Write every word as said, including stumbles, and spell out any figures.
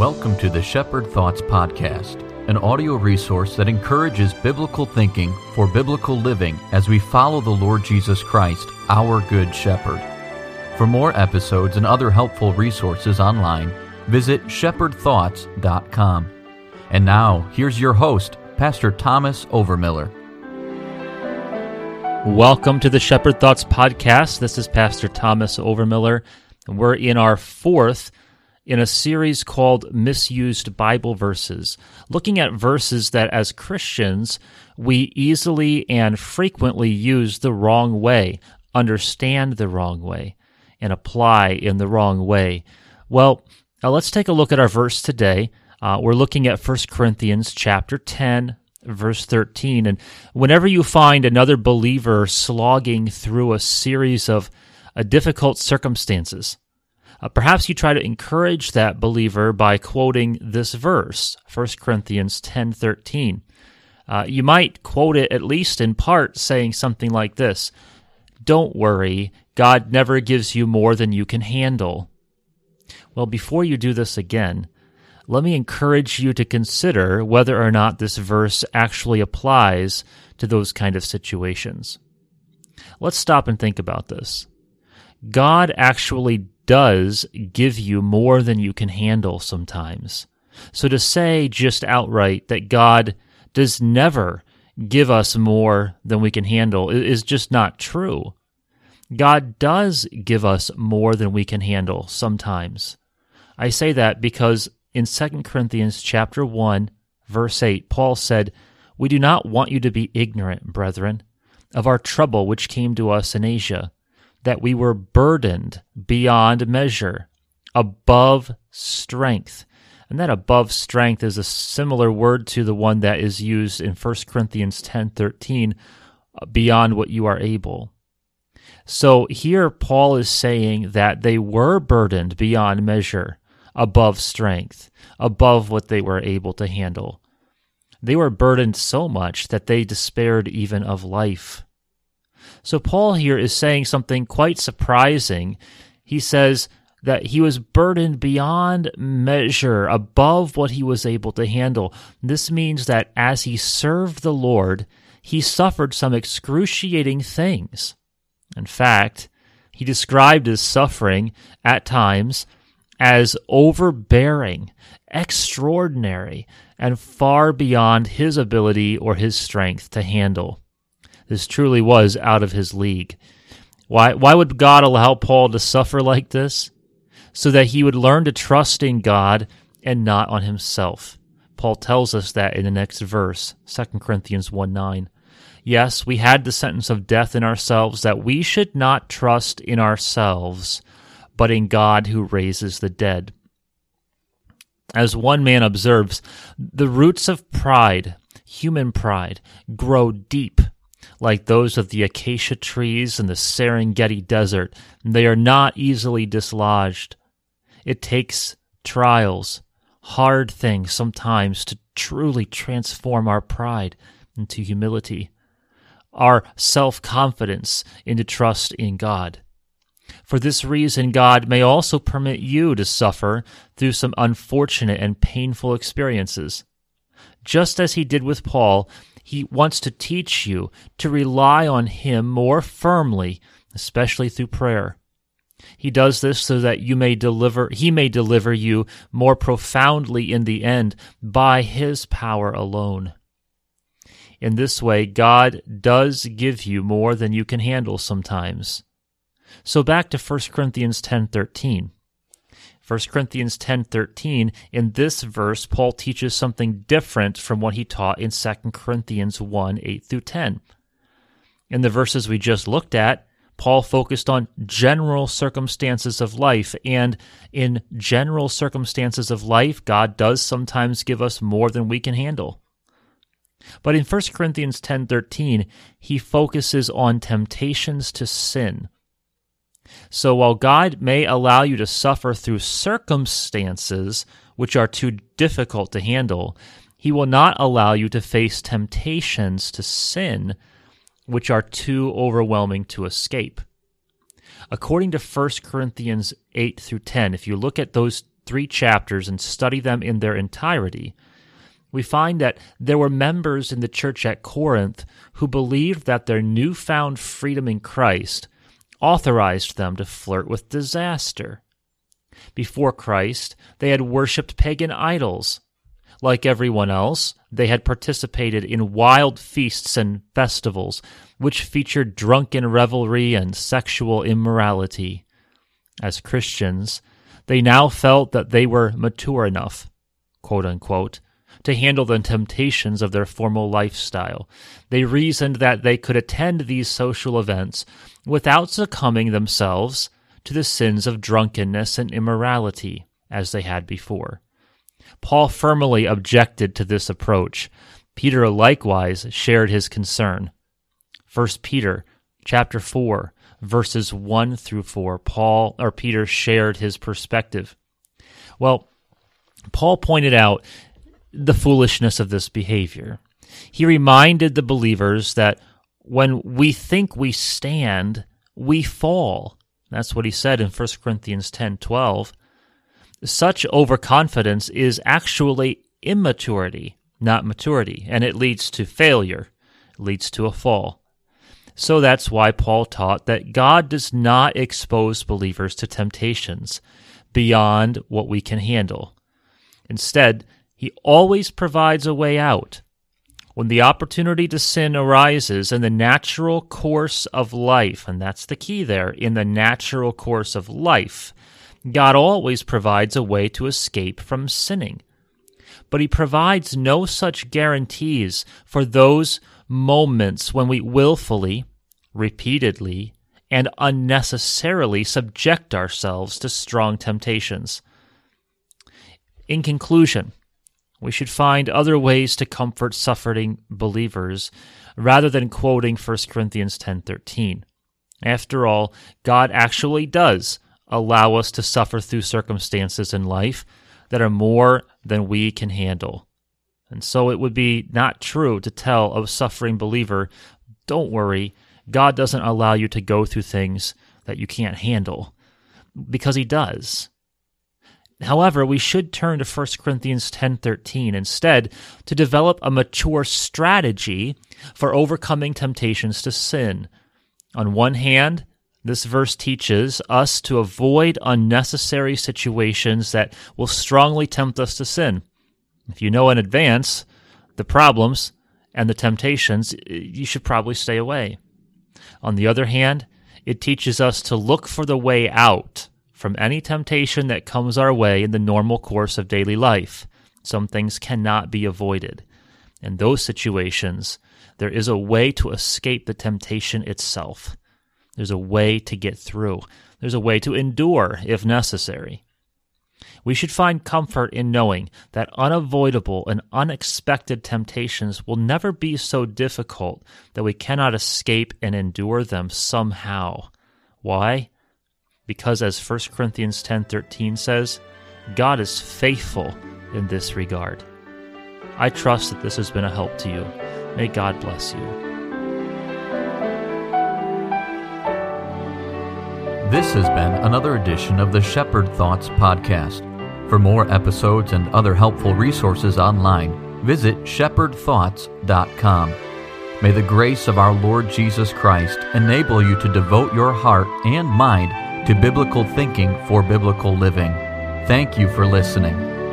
Welcome to the Shepherd Thoughts Podcast, an audio resource that encourages biblical thinking for biblical living as we follow the Lord Jesus Christ, our Good Shepherd. For more episodes and other helpful resources online, visit shepherd thoughts dot com. And now, here's your host, Pastor Thomas Overmiller. Welcome to the Shepherd Thoughts Podcast. This is Pastor Thomas Overmiller, and we're in our fourth in a series called Misused Bible Verses, looking at verses that as Christians we easily and frequently use the wrong way, understand the wrong way, and apply in the wrong way. Well, now let's take a look at our verse today. Uh, we're looking at First Corinthians chapter ten, verse thirteen, and whenever you find another believer slogging through a series of uh, difficult circumstances, Uh, perhaps you try to encourage that believer by quoting this verse, First Corinthians ten thirteen. Uh, you might quote it at least in part saying something like this: "Don't worry, God never gives you more than you can handle." Well, before you do this again, let me encourage you to consider whether or not this verse actually applies to those kind of situations. Let's stop and think about this. God actually does give you more than you can handle sometimes. So to say just outright that God does never give us more than we can handle is just not true. God does give us more than we can handle sometimes. I say that because in Second Corinthians chapter one, verse eight, Paul said, "We do not want you to be ignorant, brethren, of our trouble which came to us in Asia, that we were burdened beyond measure, above strength." And that above strength is a similar word to the one that is used in First Corinthians ten thirteen, beyond what you are able. So here Paul is saying that they were burdened beyond measure, above strength, above what they were able to handle. They were burdened so much that they despaired even of life. So Paul here is saying something quite surprising. He says that he was burdened beyond measure, above what he was able to handle. This means that as he served the Lord, he suffered some excruciating things. In fact, he described his suffering at times as overbearing, extraordinary, and far beyond his ability or his strength to handle. This truly was out of his league. Why, why would God allow Paul to suffer like this? So that he would learn to trust in God and not on himself. Paul tells us that in the next verse, Second Corinthians one nine. Yes, we had the sentence of death in ourselves, that we should not trust in ourselves, but in God who raises the dead. As one man observes, the roots of pride, human pride, grow deep, like those of the acacia trees in the Serengeti desert. They are not easily dislodged. It takes trials, hard things sometimes, to truly transform our pride into humility, our self-confidence into trust in God. For this reason, God may also permit you to suffer through some unfortunate and painful experiences. Just as he did with Paul, he wants to teach you to rely on him more firmly, especially through prayer. He does this so that you may deliver, he may deliver you more profoundly in the end by his power alone. In this way, God does give you more than you can handle sometimes. So back to First Corinthians ten thirteen. First Corinthians ten thirteen, in this verse, Paul teaches something different from what he taught in Second Corinthians one eight through ten. In the verses we just looked at, Paul focused on general circumstances of life, and in general circumstances of life, God does sometimes give us more than we can handle. But in First Corinthians ten thirteen, he focuses on temptations to sin. So while God may allow you to suffer through circumstances which are too difficult to handle, he will not allow you to face temptations to sin which are too overwhelming to escape. According to First Corinthians eight through ten, if you look at those three chapters and study them in their entirety, we find that there were members in the church at Corinth who believed that their newfound freedom in Christ authorized them to flirt with disaster. Before Christ, they had worshipped pagan idols. Like everyone else, they had participated in wild feasts and festivals, which featured drunken revelry and sexual immorality. As Christians, they now felt that they were mature enough, quote unquote, to handle the temptations of their former lifestyle. They reasoned that they could attend these social events without succumbing themselves to the sins of drunkenness and immorality as they had before. Paul firmly objected to this approach. Peter likewise shared his concern. First Peter chapter four, verses one through four, Paul or Peter shared his perspective. Well, Paul pointed out the foolishness of this behavior. He reminded the believers that when we think we stand, we fall. That's what he said in First Corinthians ten twelve. Such overconfidence is actually immaturity, not maturity, and it leads to failure, it leads to a fall. So that's why Paul taught that God does not expose believers to temptations beyond what we can handle. Instead, He always provides a way out. When the opportunity to sin arises in the natural course of life, and that's the key there, in the natural course of life, God always provides a way to escape from sinning. But He provides no such guarantees for those moments when we willfully, repeatedly, and unnecessarily subject ourselves to strong temptations. In conclusion, we should find other ways to comfort suffering believers rather than quoting First Corinthians ten thirteen. After all, God actually does allow us to suffer through circumstances in life that are more than we can handle. And so it would be not true to tell a suffering believer, don't worry, God doesn't allow you to go through things that you can't handle, because He does. However, we should turn to First Corinthians ten thirteen instead to develop a mature strategy for overcoming temptations to sin. On one hand, this verse teaches us to avoid unnecessary situations that will strongly tempt us to sin. If you know in advance the problems and the temptations, you should probably stay away. On the other hand, it teaches us to look for the way out from any temptation that comes our way in the normal course of daily life. Some things cannot be avoided. In those situations, there is a way to escape the temptation itself. There's a way to get through. There's a way to endure if necessary. We should find comfort in knowing that unavoidable and unexpected temptations will never be so difficult that we cannot escape and endure them somehow. Why? Because as First Corinthians ten thirteen says, God is faithful in this regard. I trust that this has been a help to you. May God bless you. This has been another edition of the Shepherd Thoughts Podcast. For more episodes and other helpful resources online, visit shepherd thoughts dot com. May the grace of our Lord Jesus Christ enable you to devote your heart and mind to biblical thinking for biblical living. Thank you for listening.